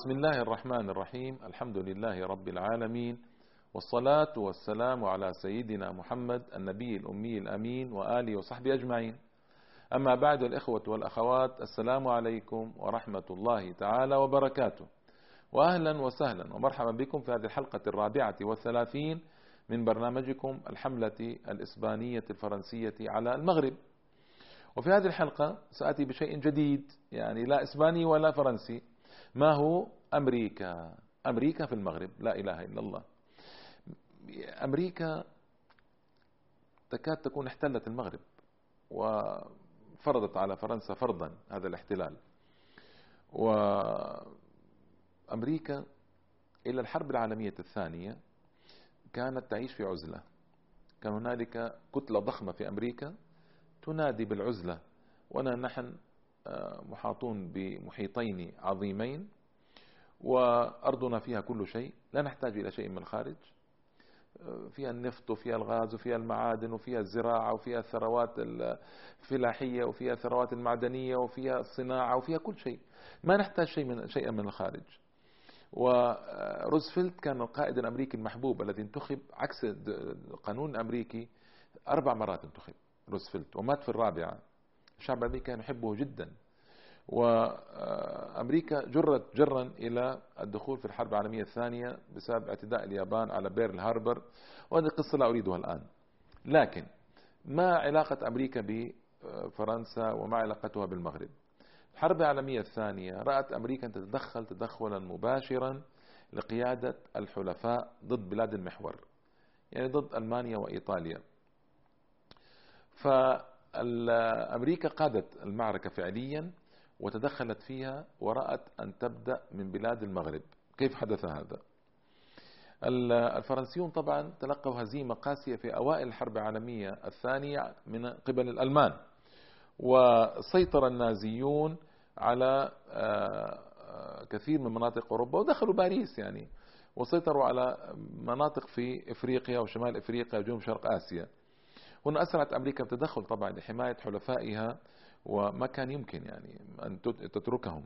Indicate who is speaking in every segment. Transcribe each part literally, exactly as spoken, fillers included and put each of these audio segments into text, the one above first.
Speaker 1: بسم الله الرحمن الرحيم. الحمد لله رب العالمين، والصلاة والسلام على سيدنا محمد النبي الأمي الأمين وآله وصحبه أجمعين. أما بعد، الإخوة والأخوات، السلام عليكم ورحمة الله تعالى وبركاته، وأهلا وسهلا ومرحبا بكم في هذه الحلقة الرابعة والثلاثين من برنامجكم الحملة الإسبانية الفرنسية على المغرب. وفي هذه الحلقة سأتي بشيء جديد، يعني لا إسباني ولا فرنسي. ما هو؟ أمريكا. أمريكا في المغرب، لا إله إلا الله. أمريكا تكاد تكون احتلت المغرب وفرضت على فرنسا فرضا هذا الاحتلال. وأمريكا إلى الحرب العالمية الثانية كانت تعيش في عزلة. كان هنالك كتلة ضخمة في أمريكا تنادي بالعزلة، ونحن محاطون بمحيطين عظيمين، وأرضنا فيها كل شيء، لا نحتاج إلى شيء من الخارج. فيها النفط وفيها الغاز وفيها المعادن وفيها الزراعة وفيها الثروات الفلاحية وفيها الثروات المعدنية وفيها الصناعة وفيها كل شيء، ما نحتاج شيء من شيئا من الخارج. وروزفلت كان القائد الأمريكي المحبوب الذي انتخب عكس القانون الأمريكي، أربع مرات انتخب روزفلت ومات في الرابعة. الشعب الأمريكي كان يحبه جدا، وأمريكا جرت جرا إلى الدخول في الحرب العالمية الثانية بسبب اعتداء اليابان على بيرل هاربر، وهذه القصة لا أريدها الآن. لكن ما علاقة أمريكا بفرنسا وما علاقتها بالمغرب؟ الحرب العالمية الثانية رأت أمريكا أن تتدخل تدخلا مباشرا لقيادة الحلفاء ضد بلاد المحور، يعني ضد ألمانيا وإيطاليا. فأمريكا قادت المعركة فعليا وتدخلت فيها، ورأت أن تبدأ من بلاد المغرب. كيف حدث هذا؟ الفرنسيون طبعا تلقوا هزيمة قاسية في أوائل الحرب العالمية الثانية من قبل الألمان، وسيطر النازيون على كثير من مناطق أوروبا ودخلوا باريس يعني، وسيطروا على مناطق في إفريقيا وشمال إفريقيا وجنوب شرق آسيا. هنا أسرعت أمريكا بتدخل طبعا لحماية حلفائها، وما كان يمكن يعني أن تتركهم.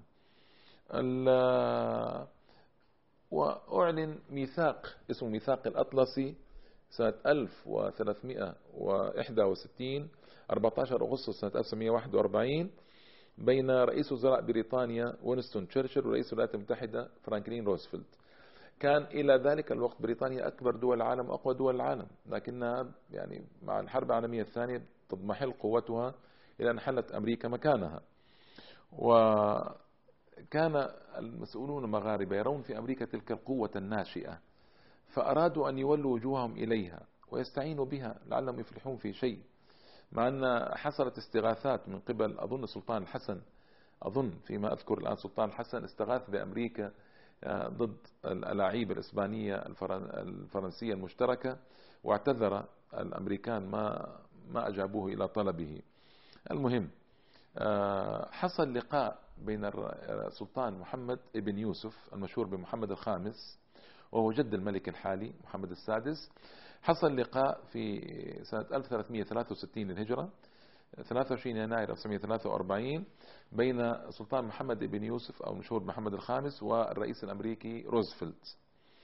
Speaker 1: وأعلن ميثاق اسمه ميثاق الأطلسي سنة ألف وثلاثمئة وواحد وستين، أربعة عشر أغسطس سنة ألف وتسعمئة وواحد وأربعين، بين رئيس وزراء بريطانيا وينستون تشرشل ورئيس الولايات المتحدة فرانكلين روزفلت. كان إلى ذلك الوقت بريطانيا أكبر دول العالم وأقوى دول العالم، لكنها يعني مع الحرب العالمية الثانية تضمحل قوتها إلى أن حلت أمريكا مكانها. وكان المسؤولون المغاربة يرون في أمريكا تلك القوة الناشئة، فأرادوا أن يولوا وجوههم إليها ويستعينوا بها لعلهم يفلحون في شيء، مع أن حصلت استغاثات من قبل أظن السلطان الحسن، أظن فيما أذكر الآن سلطان الحسن استغاث بأمريكا ضد الألاعيب الإسبانية الفرنسية المشتركة، واعتذر الأمريكان ما ما أجابوه إلى طلبه. المهم حصل لقاء بين السلطان محمد ابن يوسف المشهور بمحمد الخامس، وهو جد الملك الحالي محمد السادس. حصل لقاء في سنة ألف وثلاثمئة وثلاثة وستين للهجرة، ثلاثة وعشرين يناير ألف وتسعمئة وثلاثة وأربعين، بين السلطان محمد ابن يوسف أو المشهور محمد الخامس والرئيس الأمريكي روزفلت.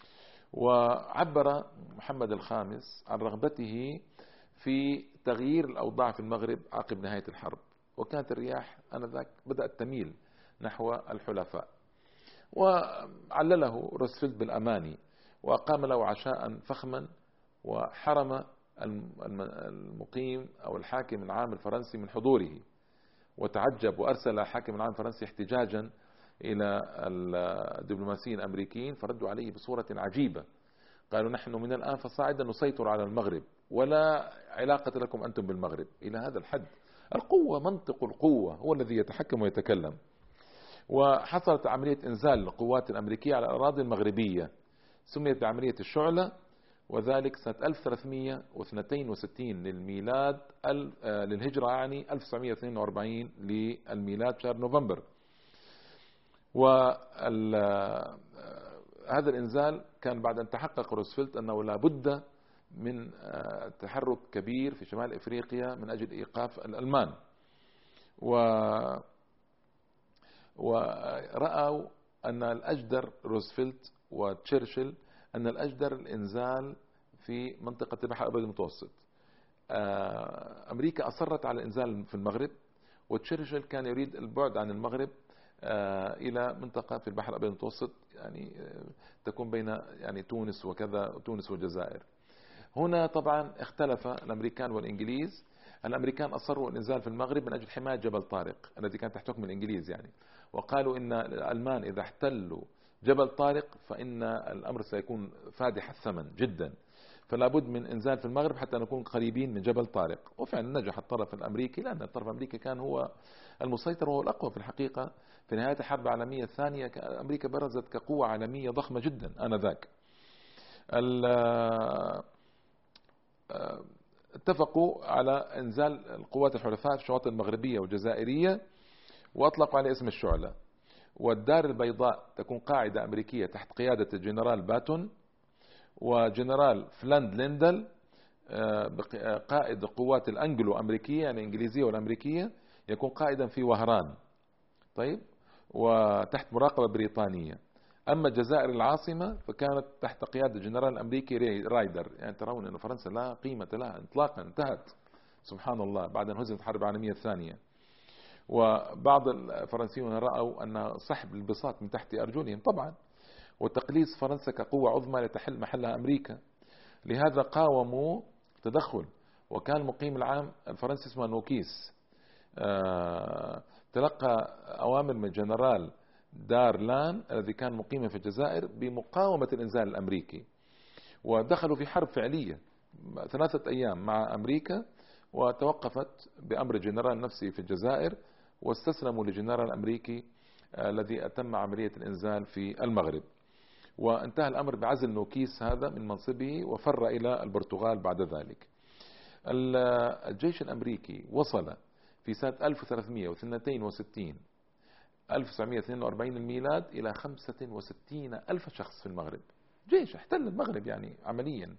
Speaker 1: وعبر محمد الخامس عن رغبته في تغيير الأوضاع في المغرب عقب نهاية الحرب، وكانت الرياح آنذاك بدأت تميل نحو الحلفاء. وعلله روزفلت بالأماني، وأقام له عشاء فخما، وحرم المقيم أو الحاكم العام الفرنسي من حضوره، وتعجب وأرسل الحاكم العام الفرنسي احتجاجا إلى الدبلوماسيين الأمريكيين، فردوا عليه بصورة عجيبة. قالوا: نحن من الآن فصاعدا نسيطر على المغرب، ولا علاقة لكم أنتم بالمغرب. إلى هذا الحد القوة، منطق القوة هو الذي يتحكم ويتكلم. وحصلت عملية إنزال القوات الأمريكية على الأراضي المغربية، سميت بعملية الشعلة، وذلك سنة ألف وثلاثمئة واثنين وستين للميلاد، للهجرة يعني ألف وتسعمئة واثنين وأربعين للميلاد شهر نوفمبر. وهذا الإنزال كان بعد أن تحقق روزفلت أنه لا بد من تحرك كبير في شمال إفريقيا من أجل إيقاف الألمان. ورأوا أن الأجدر روزفلت وتشرشل أن الأجدر الإنزال في منطقة البحر الأبيض المتوسط. أمريكا أصرت على الإنزال في المغرب، وتشرشل كان يريد البعد عن المغرب إلى منطقة في البحر الأبيض المتوسط، يعني تكون بين يعني تونس وكذا، تونس والجزائر. هنا طبعا اختلف الأمريكان والإنجليز. الأمريكان أصروا الإنزال في المغرب من أجل حماية جبل طارق الذي كان تحت حكم الإنجليز يعني، وقالوا إن الألمان إذا احتلوا جبل طارق فإن الأمر سيكون فادح الثمن جدا، فلا بد من إنزال في المغرب حتى نكون قريبين من جبل طارق. وفعلا نجح الطرف الأمريكي، لأن الطرف الأمريكي كان هو المسيطر وهو الأقوى في الحقيقة. في نهاية الحرب العالمية الثانية أمريكا برزت كقوة عالمية ضخمة جدا آنذاك. اتفقوا على إنزال القوات الحلفاء في الشواطئ المغربية والجزائرية، وأطلقوا عليه اسم الشعلة. والدار البيضاء تكون قاعدة أمريكية تحت قيادة الجنرال باتون، وجنرال فلاند ليندل قائد القوات الأنجلو أمريكية يعني الإنجليزية والأمريكية يكون قائدا في وهران، طيب، وتحت مراقبة بريطانية. أما الجزائر العاصمة فكانت تحت قيادة الجنرال الأمريكي رايدر. يعني ترون أن فرنسا لا قيمة لها إطلاقا، انتهت سبحان الله بعد أن هزمت الحرب العالمية الثانية. وبعض الفرنسيون رأوا أن سحب البساط من تحت أرجلهم طبعا، وتقليص فرنسا كقوة عظمى لتحل محلها أمريكا، لهذا قاوموا تدخل. وكان المقيم العام الفرنسي اسمه نوكيس آه تلقى أوامر من جنرال دارلان الذي كان مقيما في الجزائر بمقاومة الإنزال الأمريكي، ودخلوا في حرب فعلية ثلاثة أيام مع أمريكا، وتوقفت بأمر الجنرال نفسه في الجزائر، واستسلموا للجنرال الأمريكي الذي أتم عملية الإنزال في المغرب. وانتهى الأمر بعزل نوكيس هذا من منصبه، وفر إلى البرتغال بعد ذلك. الجيش الأمريكي وصل في سنة ألف وثلاثمئة واثنين وستين ألف وتسعمئة واثنين وأربعين الميلاد إلى خمسة وستين ألف شخص في المغرب. جيش احتل المغرب يعني عمليا،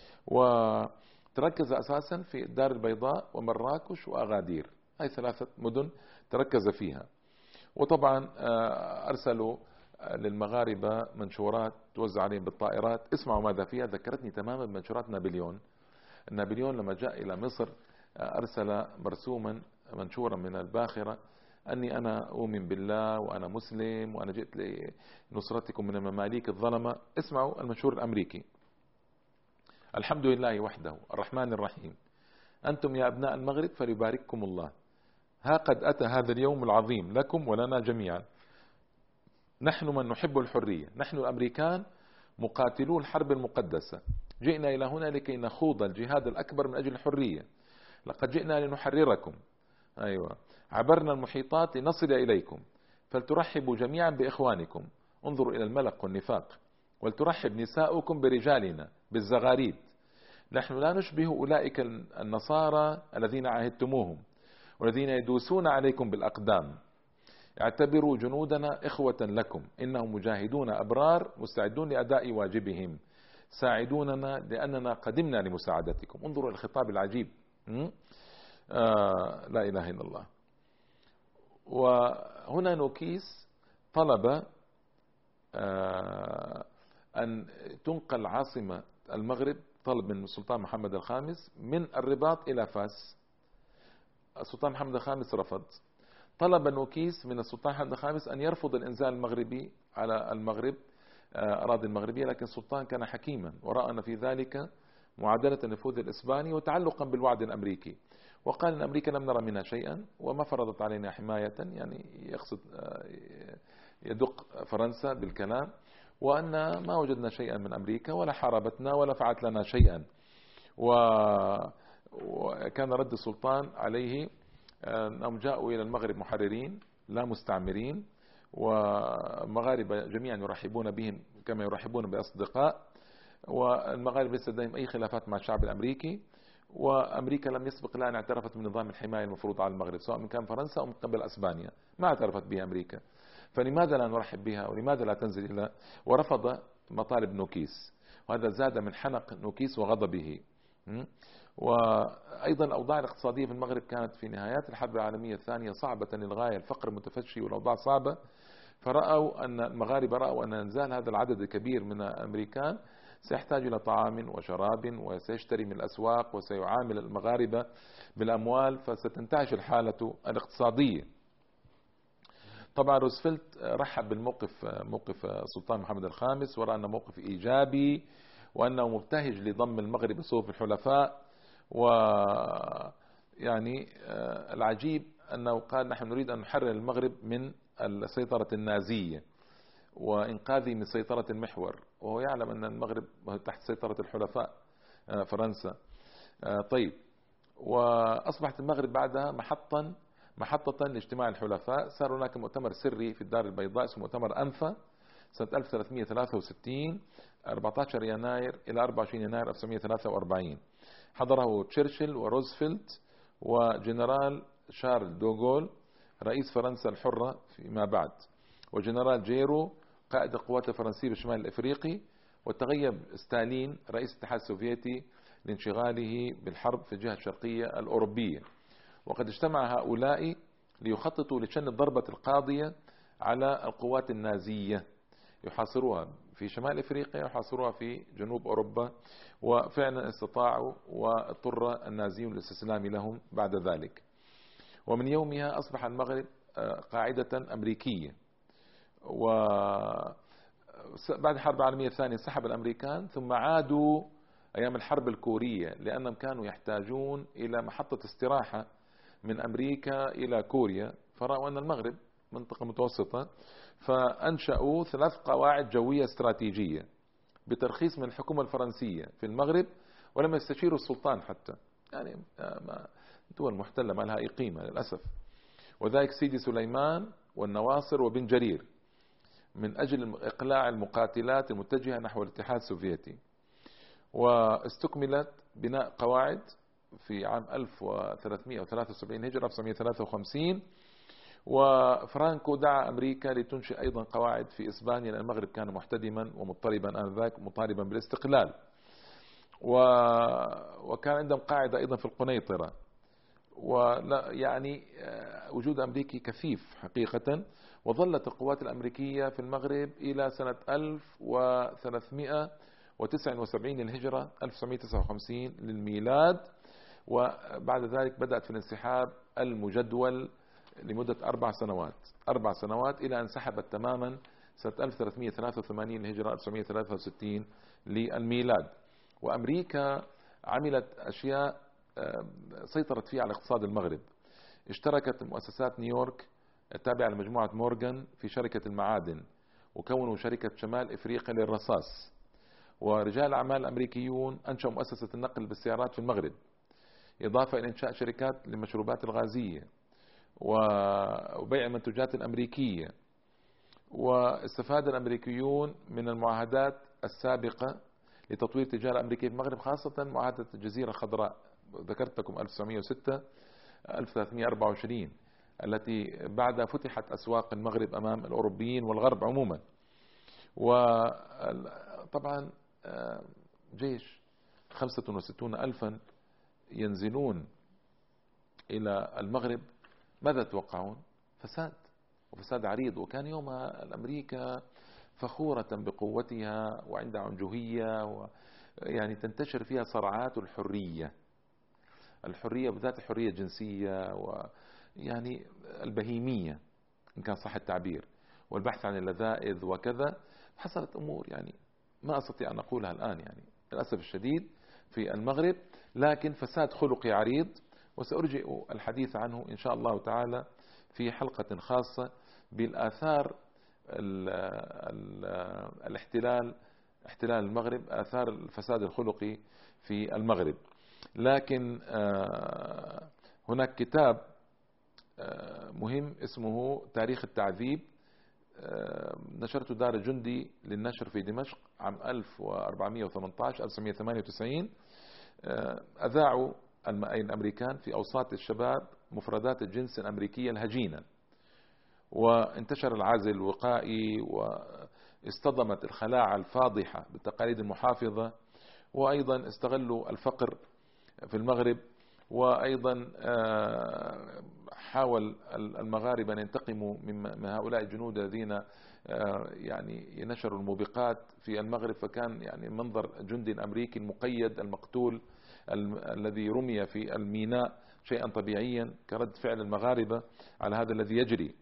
Speaker 1: وتركز أساسا في الدار البيضاء ومراكش وأغادير، هاي ثلاثة مدن تركز فيها. وطبعا أرسلوا للمغاربة منشورات توزع عليهم بالطائرات. اسمعوا ماذا فيها، ذكرتني تماما بمنشورات نابليون. نابليون لما جاء إلى مصر أرسل مرسوما منشورا من الباخرة أني أنا أؤمن بالله وأنا مسلم وأنا جئت لنصرتكم من المماليك الظلمة. اسمعوا المنشور الأمريكي: الحمد لله وحده الرحمن الرحيم، أنتم يا أبناء المغرب فليبارككم الله، ها قد أتى هذا اليوم العظيم لكم ولنا جميعا. نحن من نحب الحرية، نحن الأمريكان مقاتلو الحرب المقدسة، جئنا إلى هنا لكي نخوض الجهاد الأكبر من أجل الحرية. لقد جئنا لنحرركم، أيوة، عبرنا المحيطات لنصل إليكم، فلترحبوا جميعا بإخوانكم. انظروا إلى الملق والنفاق. ولترحب نساؤكم برجالنا بالزغاريد. نحن لا نشبه أولئك النصارى الذين عاهدتموهم والذين يدوسون عليكم بالأقدام. اعتبروا جنودنا إخوة لكم، إنهم مجاهدون أبرار مستعدون لأداء واجبهم، ساعدوننا لأننا قدمنا لمساعدتكم. انظروا الخطاب العجيب. آه لا إله إلا الله. وهنا نوكيس طلب آه أن تنقل عاصمة المغرب، طلب من السلطان محمد الخامس من الرباط إلى فاس. السلطان محمد الخامس رفض. طلب نوكيس من السلطان محمد الخامس أن يرفض الإنزال المغربي على المغرب أراضي المغربية، لكن السلطان كان حكيما ورأى أن في ذلك معادلة النفوذ الإسباني وتعلقا بالوعد الأمريكي، وقال إن أمريكا لم نرى منها شيئا وما فرضت علينا حماية، يعني يقصد يدق فرنسا بالكلام، وأن ما وجدنا شيئا من أمريكا ولا حاربتنا ولا فعلت لنا شيئا. وكان رد السلطان عليه أنهم جاءوا إلى المغرب محررين لا مستعمرين، والمغاربة جميعا يرحبون بهم كما يرحبون بأصدقاء، والمغاربة ليس لديهم أي خلافات مع الشعب الأمريكي، وأمريكا لم يسبق لها أن اعترفت من نظام الحماية المفروض على المغرب سواء من كان فرنسا أو من قبل أسبانيا، ما اعترفت بها أمريكا، فلماذا لا نرحب بها ولماذا لا تنزل إلى. ورفض مطالب نوكيس، وهذا زاد من حنق نوكيس وغضبه. وأيضا الأوضاع الاقتصادية في المغرب كانت في نهايات الحرب العالمية الثانية صعبة للغاية، الفقر متفشي والأوضاع صعبة، فرأوا أن المغاربة رأوا أن إنزال هذا العدد الكبير من الأمريكان سيحتاج إلى طعام وشراب، وسيشتري من الأسواق، وسيعامل المغاربة بالأموال، فستنتعش الحالة الاقتصادية. طبعا روزفلت رحب بالموقف، موقف السلطان محمد الخامس، ورأى أنه موقف إيجابي، وأنه مبتهج لضم المغرب بصفوف الحلفاء. ويعني العجيب أنه قال نحن نريد أن نحرر المغرب من السيطرة النازية وإنقاذه من سيطرة المحور، وهو يعلم أن المغرب تحت سيطرة الحلفاء فرنسا. طيب، وأصبحت المغرب بعدها محطا محطة لاجتماع الحلفاء. صار هناك مؤتمر سري في الدار البيضاء اسمه مؤتمر أنفا سنة ألف وثلاثمئة وثلاثة وستين، أربعة عشر يناير إلى أربعة وعشرين يناير ألف وتسعمئة وثلاثة وأربعين. حضره تشرشل وروزفلت وجنرال شارل دوغول رئيس فرنسا الحرة فيما بعد، وجنرال جيرو قائد القوات الفرنسية بالشمال الإفريقي، وتغيب ستالين رئيس الاتحاد السوفيتي لانشغاله بالحرب في الجهة الشرقية الأوروبية. وقد اجتمع هؤلاء ليخططوا لشن الضربة القاضية على القوات النازية، يحاصروها في شمال إفريقيا، يحاصروها في جنوب أوروبا، وفعلا استطاعوا، واضطر النازيون للاستسلام لهم بعد ذلك. ومن يومها أصبح المغرب قاعدة أمريكية. وبعد الحرب العالمية الثانية انسحب الأمريكان، ثم عادوا أيام الحرب الكورية لأنهم كانوا يحتاجون إلى محطة استراحة من أمريكا إلى كوريا، فرأوا أن المغرب منطقة متوسطة، فأنشأوا ثلاث قواعد جوية استراتيجية بترخيص من الحكومة الفرنسية في المغرب، ولم يستشيروا السلطان حتى، يعني دول محتلة ما لها أي قيمة للأسف. وذلك سيدي سليمان والنواصر وبن جرير من أجل إقلاع المقاتلات المتجهة نحو الاتحاد السوفيتي. واستكملت بناء قواعد في عام ألف وثلاثمئة وثلاثة وسبعين هجرة ألف وتسعمئة وثلاثة وخمسين، وفرانكو دعا أمريكا لتنشئ أيضا قواعد في إسبانيا، لأن المغرب كان محتدما ومضطربا آنذاك مطالبا بالاستقلال. وكان عندهم قاعدة أيضا في القنيطرة. ولا يعني وجود أمريكي كثيف حقيقة. وظلت القوات الأمريكية في المغرب إلى سنة ألف وثلاثمئة وتسعة وسبعين للهجرة ألف وتسعمئة وتسعة وخمسين للميلاد. وبعد ذلك بدأت في الانسحاب المجدول لمدة أربع سنوات أربع سنوات إلى أن انسحبت تماما سنة ألف وثلاثمئة وثلاثة وثمانين للهجرة ألف وتسعمئة وثلاثة وستين للميلاد. وأمريكا عملت أشياء سيطرت فيها على اقتصاد المغرب. اشتركت مؤسسات نيويورك التابعة لمجموعة مورغان في شركة المعادن، وكونوا شركة شمال إفريقيا للرصاص. ورجال الأعمال الأمريكيون أنشأوا مؤسسة النقل بالسيارات في المغرب، إضافة إلى إنشاء شركات للمشروبات الغازية وبيع المنتجات الأمريكية. واستفاد الأمريكيون من المعاهدات السابقة لتطوير التجارة الأمريكية في المغرب، خاصة معاهدة الجزيرة الخضراء، ذكرت لكم ألف وتسعمئة وستة ألف وثلاثمئة وأربعة وعشرين، التي بعدها فتحت أسواق المغرب أمام الأوروبيين والغرب عموما. وطبعا جيش خمسة وستين ألفا ينزلون إلى المغرب، ماذا تتوقعون؟ فساد، وفساد عريض. وكان يومها الأمريكا فخورة بقوتها وعندها عنجهية، ويعني تنتشر فيها صراعات الحرية الحرية بذات الحرية الجنسية، ويعني البهيمية إن كان صح التعبير، والبحث عن اللذائذ وكذا. حصلت أمور يعني ما أستطيع أن أقولها الآن يعني للأسف الشديد في المغرب، لكن فساد خلقي عريض، وسأرجئ الحديث عنه إن شاء الله تعالى في حلقة خاصة بالآثار ال ال الاحتلال احتلال المغرب، آثار الفساد الخلقي في المغرب. لكن هناك كتاب مهم اسمه تاريخ التعذيب، نشرته دار الجندي للنشر في دمشق عام ألف وأربعمئة وثمانية عشر ألف وتسعمئة وثمانية وتسعين. أذاعوا الأمريكان في أوساط الشباب مفردات الجنس الأمريكية الهجينة، وانتشر العزل الوقائي، واصطدمت الخلاعة الفاضحة بالتقاليد المحافظة، وأيضا استغلوا الفقر في المغرب وأيضا حاول المغاربة أن ينتقموا من هؤلاء الجنود الذين يعني نشروا الموبقات في المغرب، فكان يعني منظر جندي أمريكي المقيد المقتول الذي رمي في الميناء شيئا طبيعيا كرد فعل المغاربة على هذا الذي يجري.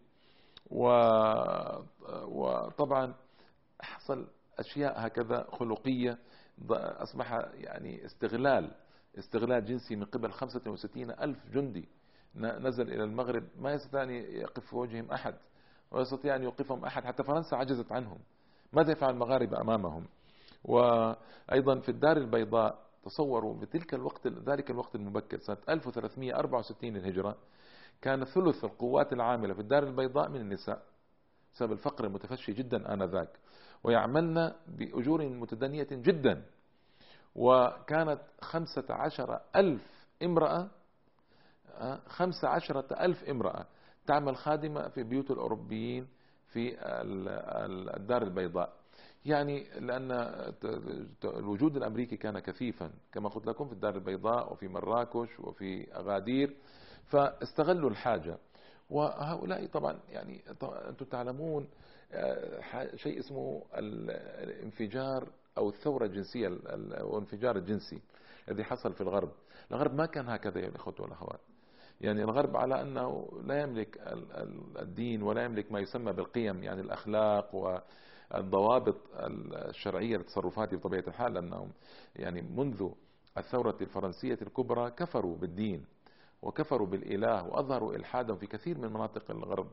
Speaker 1: وطبعا حصل أشياء هكذا خلقية، أصبح يعني استغلال استغلال جنسي من قبل خمسة وستين ألف جندي نزل إلى المغرب، ما يستطيع أن يقف في وجههم أحد ولا يستطيع أن يوقفهم أحد، حتى فرنسا عجزت عنهم. ماذا يفعل المغاربة أمامهم؟ وأيضا في الدار البيضاء تصوروا بتلك الوقت ذلك الوقت المبكر سنة ألف وثلاثمئة وأربعة وستين للهجرة كان ثلث القوات العاملة في الدار البيضاء من النساء بسبب الفقر المتفشي جدا آنذاك، ويعملن بأجور متدنية جدا. وكانت خمسة عشر ألف امرأة خمسة عشرة ألف امرأة تعمل خادمة في بيوت الأوروبيين في الدار البيضاء، يعني لأن الوجود الأمريكي كان كثيفا كما قلت لكم في الدار البيضاء وفي مراكش وفي أغادير، فاستغلوا الحاجة. وهؤلاء طبعا يعني أنتم تعلمون شيء اسمه الانفجار أو الثورة الجنسية أو الانفجار الجنسي الذي حصل في الغرب. الغرب ما كان هكذا يا الأخوة والأخوات، يعني الغرب على أنه لا يملك الدين ولا يملك ما يسمى بالقيم، يعني الأخلاق والضوابط الشرعية لتصرفاته بطبيعة الحال، لأنهم يعني منذ الثورة الفرنسية الكبرى كفروا بالدين وكفروا بالإله وأظهروا إلحادا في كثير من مناطق الغرب،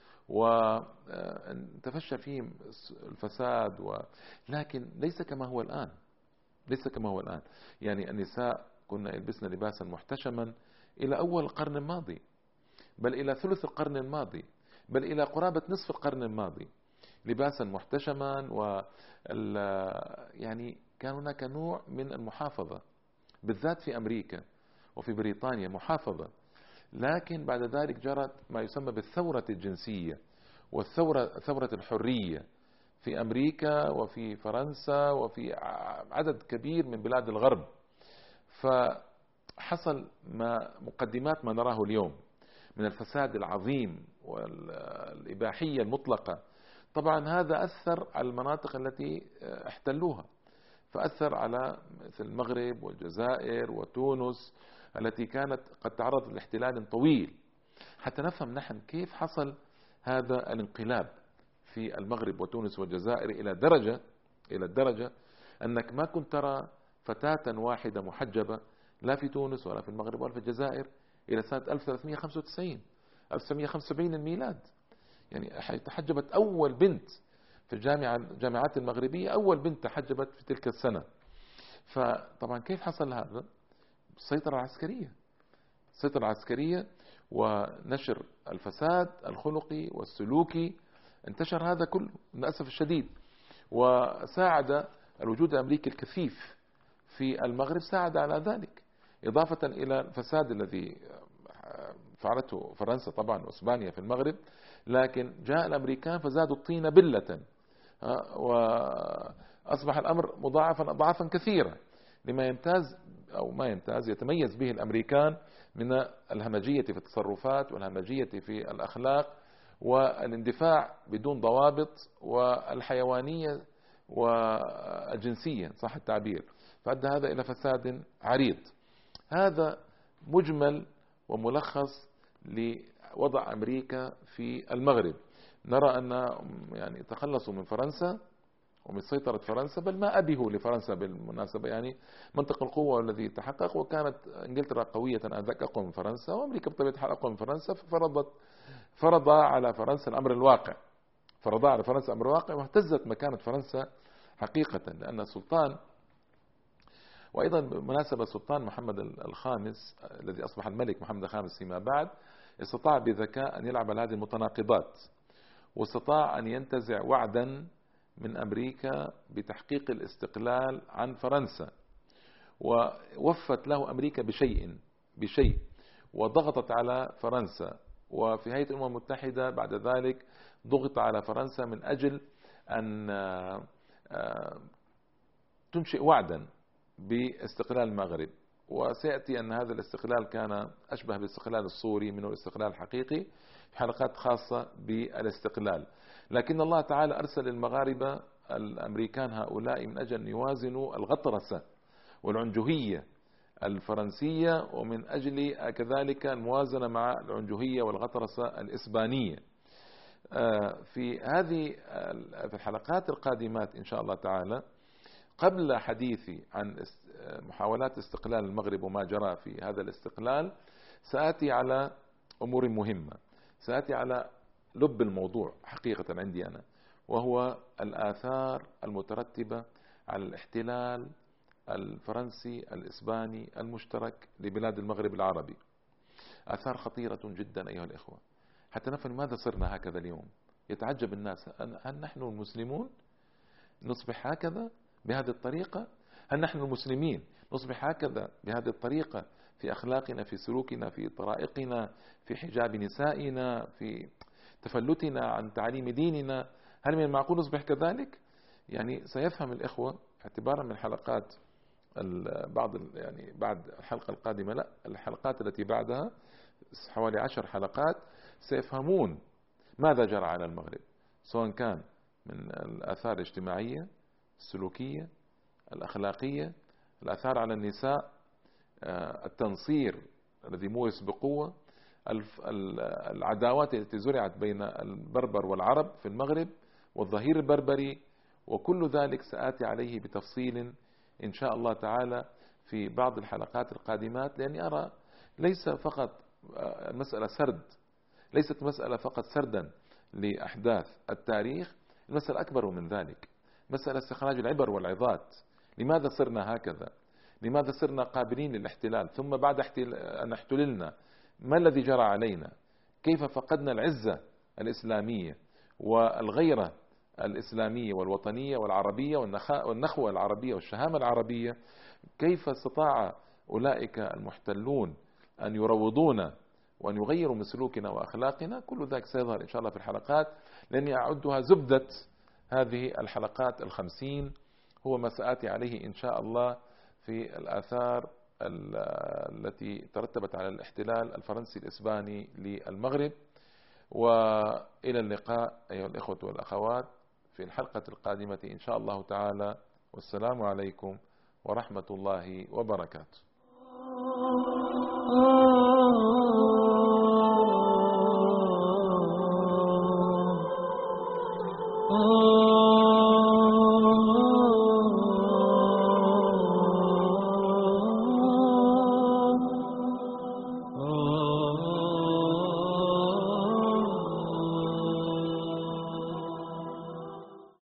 Speaker 1: وتفشى فيهم الفساد و... لكن ليس كما هو الآن، ليس كما هو الآن. يعني النساء كنا يلبسن لباسا محتشما إلى أول القرن الماضي، بل إلى ثلث القرن الماضي، بل إلى قرابة نصف القرن الماضي، لباسا محتشما. و يعني كان هناك نوع من المحافظة بالذات في أمريكا وفي بريطانيا محافظة. لكن بعد ذلك جرت ما يسمى بالثورة الجنسية والثورة ثورة الحرية في أمريكا وفي فرنسا وفي عدد كبير من بلاد الغرب، فحصل ما مقدمات ما نراه اليوم من الفساد العظيم والإباحية المطلقة. طبعا هذا أثر على المناطق التي احتلوها، فأثر على مثل المغرب والجزائر وتونس التي كانت قد تعرضت لاحتلال طويل، حتى نفهم نحن كيف حصل هذا الانقلاب في المغرب وتونس والجزائر إلى درجة إلى الدرجة أنك ما كنت ترى فتاة واحدة محجبة لا في تونس ولا في المغرب ولا في الجزائر إلى سنة ألف وثلاثمئة وخمسة وتسعين ألف وتسعمئة وخمسة وسبعين الميلاد. يعني تحجبت أول بنت في الجامعة الجامعات المغربية، أول بنت تحجبت في تلك السنة. فطبعا كيف حصل هذا؟ السيطرة العسكرية، السيطرة العسكرية ونشر الفساد الخلقي والسلوكي، انتشر هذا كله للأسف الشديد. وساعد الوجود الأمريكي الكثيف في المغرب ساعد على ذلك، إضافة إلى الفساد الذي فعلته فرنسا طبعا وإسبانيا في المغرب. لكن جاء الأمريكان فزادوا الطين بلة، وأصبح الأمر مضاعفا أضعافا كثيرة لما يمتاز أو ما يمتاز يتميز به الأمريكان من الهمجية في التصرفات والهمجية في الأخلاق والاندفاع بدون ضوابط والحيوانية والجنسية صح التعبير، فأدى هذا إلى فساد عريض. هذا مجمل وملخص لوضع أمريكا في المغرب. نرى أن يعني تخلصوا من فرنسا ومن سيطرة فرنسا، بل ما أبيه لفرنسا بالمناسبة، يعني منطق القوة الذي تحقق، وكانت إنجلترا قوية آنذاك أقوى من فرنسا، وأمريكا بطبيعة الحال أقوى من فرنسا، ففرضت فرض على فرنسا الأمر الواقع، فرض على فرنسا الأمر الواقع، واهتزت مكانة فرنسا حقيقة، لأن السلطان، وأيضا بالمناسبة السلطان محمد الخامس الذي أصبح الملك محمد الخامس فيما بعد استطاع بذكاء أن يلعب على هذه المتناقضات، واستطاع أن ينتزع وعدا من أمريكا بتحقيق الاستقلال عن فرنسا، ووفت له أمريكا بشيء بشيء وضغطت على فرنسا. وفي هيئة الأمم المتحدة بعد ذلك ضغط على فرنسا من أجل أن تنشئ وعدا باستقلال المغرب، وسيأتي أن هذا الاستقلال كان أشبه بالاستقلال الصوري منه الاستقلال الحقيقي، في حلقات خاصة بالاستقلال. لكن الله تعالى أرسل المغاربة الأمريكان هؤلاء من أجل أن يوازنوا الغطرسة والعنجهية الفرنسية، ومن أجل كذلك الموازنة مع العنجهية والغطرسة الإسبانية. في هذه في الحلقات القادمات إن شاء الله تعالى، قبل حديثي عن محاولات استقلال المغرب وما جرى في هذا الاستقلال، سآتي على أمور مهمة، سآتي على لب الموضوع حقيقة عندي أنا، وهو الآثار المترتبة على الاحتلال الفرنسي الإسباني المشترك لبلاد المغرب العربي. آثار خطيرة جدا أيها الإخوة، حتى نفهم لماذا صرنا هكذا اليوم. يتعجب الناس، هل نحن المسلمون نصبح هكذا بهذه الطريقة؟ هل نحن المسلمين نصبح هكذا بهذه الطريقة في أخلاقنا، في سلوكنا، في طرائقنا، في حجاب نسائنا، في تفلتنا عن تعليم ديننا؟ هل من المعقول نصبح كذلك؟ يعني سيفهم الإخوة اعتبارا من حلقات بعض يعني بعد الحلقة القادمة، لا الحلقات التي بعدها حوالي عشر حلقات، سيفهمون ماذا جرى على المغرب، سواء كان من الآثار الاجتماعية، السلوكية، الأخلاقية، الآثار على النساء، التنصير الذي مورس بقوة، العداوات التي زرعت بين البربر والعرب في المغرب والظهير البربري، وكل ذلك سآتي عليه بتفصيل إن شاء الله تعالى في بعض الحلقات القادمات، لأني أرى ليس فقط المسألة سرد، ليست مسألة فقط سردا لأحداث التاريخ، المسألة أكبر من ذلك، مسألة استخراج العبر والعظات. لماذا صرنا هكذا؟ لماذا صرنا قابلين للاحتلال؟ ثم بعد أن احتللنا ما الذي جرى علينا؟ كيف فقدنا العزة الإسلامية والغيرة الإسلامية والوطنية والعربية والنخوة العربية والشهامة العربية؟ كيف استطاع أولئك المحتلون أن يروضونا وأن يغيروا من سلوكنا وأخلاقنا؟ كل ذلك سيظهر إن شاء الله في الحلقات، لأني أعدها زبدة هذه الحلقات الخمسين، هو ما سآتي عليه إن شاء الله في الآثار التي ترتبت على الاحتلال الفرنسي الإسباني للمغرب. وإلى اللقاء أيها الإخوة والأخوات في الحلقة القادمة إن شاء الله تعالى، والسلام عليكم ورحمة الله وبركاته. Oh